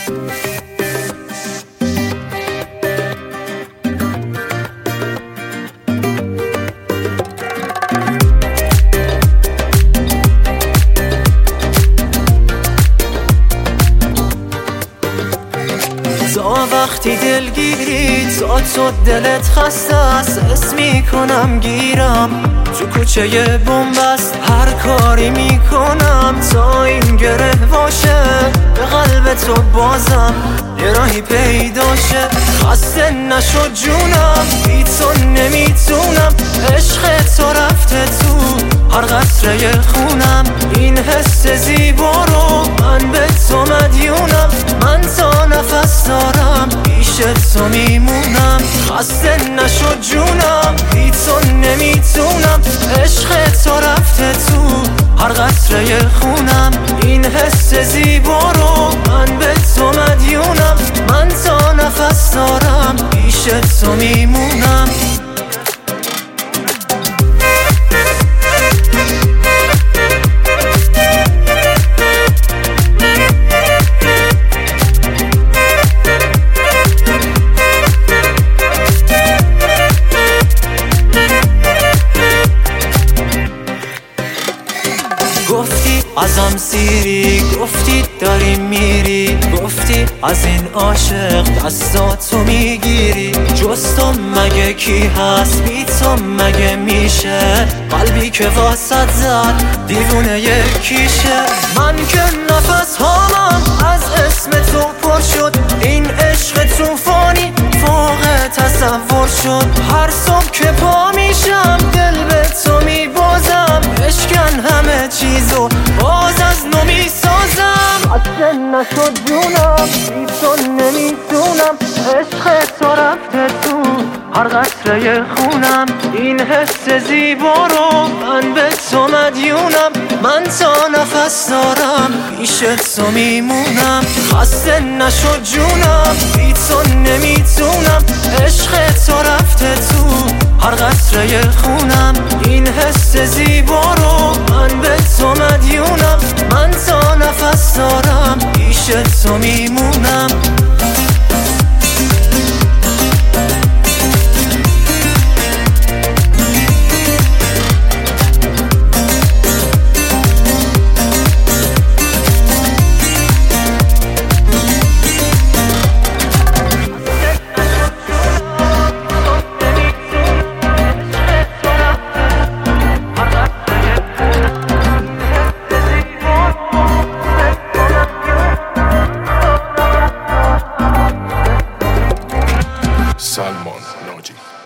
تا وقتی دلگیری تو دلت خسته است، اسم میکنم گیرم تو کوچه بنبست. هر کاری میکنم تا این گره باشه به قلب تو بازم یه راهی پیدا شه. خسته نشو جونم بی تو نمیتونم، عشق تو رفته تو هر قطره خونم. این حس زیبا رو من به تو مدیونم، من تا نفس دارم پیش تو میمونم. خسته نشو جونم بی تو نمیتونم، عشق تو رفته تو هر قطره خونم. این حس زیبا رو من به تو مدیونم، من تا نفس دارم پیش تو میمونم. گفتی ازم سیری، گفتی داری میری، گفتی از این عاشق دستاتو میگیری. جز تو مگه کی هست بی تو مگه میشه، قلبی که واسط زد دیوونه یکیشه. من که نفس هامم از اسم تو پر شد، این عشق توفانی فوق تصور شد. هر صبح که پا میشم دل به تو میبازم، اشکن همه چیزو باز از نو میسازم. خسته نشد جونم بی تو نمیتونم، عشق تو رفته تو هر قطره خونم. این حس زیبا رو من به تو مدیونم، من تا نفس دارم پیش تو میمونم. خسته نشد جونم بی تو نمیتونم، عشق تو رفته تو هر قطره خونم. این حس زیبا رو من به تو مدیونم، من تا نفس دارم پیش تو میمونم. Salmon Logic.